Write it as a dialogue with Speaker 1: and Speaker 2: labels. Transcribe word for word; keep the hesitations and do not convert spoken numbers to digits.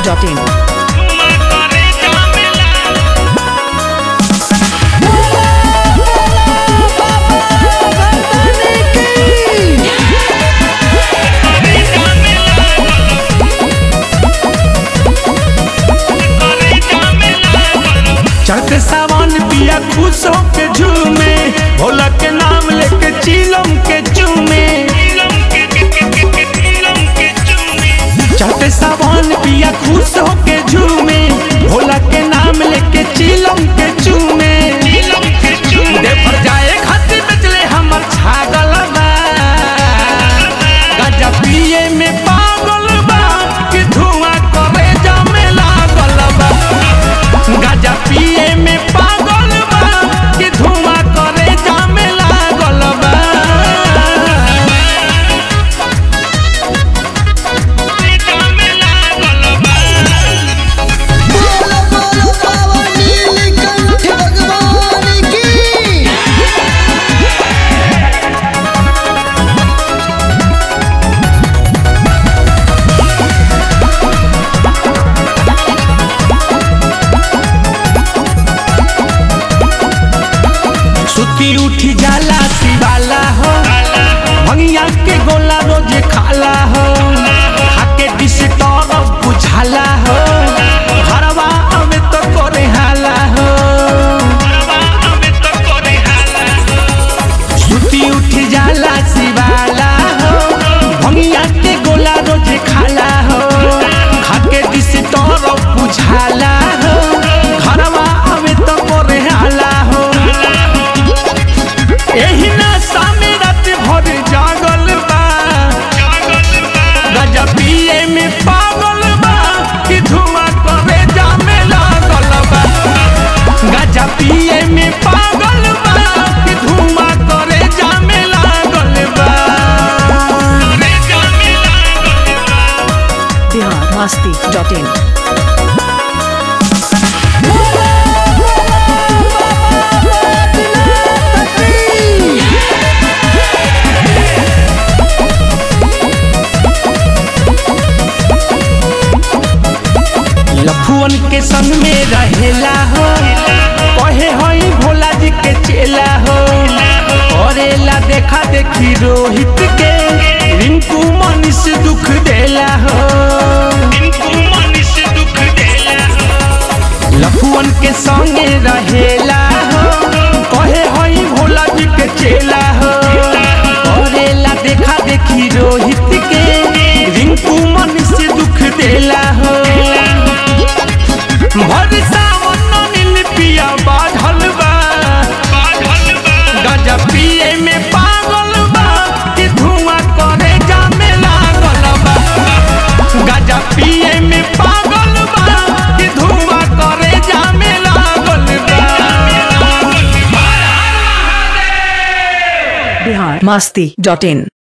Speaker 1: Dot in.
Speaker 2: चढ़ते सावन पिया खुश होके झूमे, भोला के नाम लेके चिलम के चूमे। चढ़ते सावन पिया खुश होके झूमे, भोला के नाम लेके चिलम के चूमे। देवर जाए खातिर बेचले हमर छागल बा, गांजा पिए में पागल बा कि धुआं करे जमे लागल बा। गांजा पिए में पागल बा कि धुआं करे जमे लागल बा।
Speaker 3: बोलो बोलो बाबा नीलकंठ भगवान की।
Speaker 2: सुती उठी जाला शिवाला हो, भंगिया के गोला रोज खाला हो। खाके डिस टॉप बुझाला हो, घरवा में तो करे हाला हो। सुती उठी जाला शिवाला हो, भंगिया के गोला रोज खाला हो। खाके डिस टॉप बुझाला हो, घरवा में तो करे हाला हो। एही नशा में रात भर जागल बा, गांजा पिए में पागल बा कि धुआं करे जामे लागल बा। गांजा पिए में पागल बा कि धुआं करे जामे लागल बा।
Speaker 1: Bihar Masti dot in.
Speaker 2: लफुअन के संग में रहेला हो, कहे हई भोला जी के चेला हो। करेला देखा देखी रोहित के, रिंकू मनीष दुख देला हो। लफुअन के संग रहेला हो, कहे हई भोला जी के चेला हो। करेला देखा देखी रोहित के, रिंकू मनीष दुख देला हो। भर सावन नील पिया बाढ़ल बा, गांजा पिए में पागल बा कि धुआं करे जामे लागल बा। गांजा पिए में पागल बा कि धुआं करे जामे लागल बा।
Speaker 1: बिहार मस्ती डॉट इन।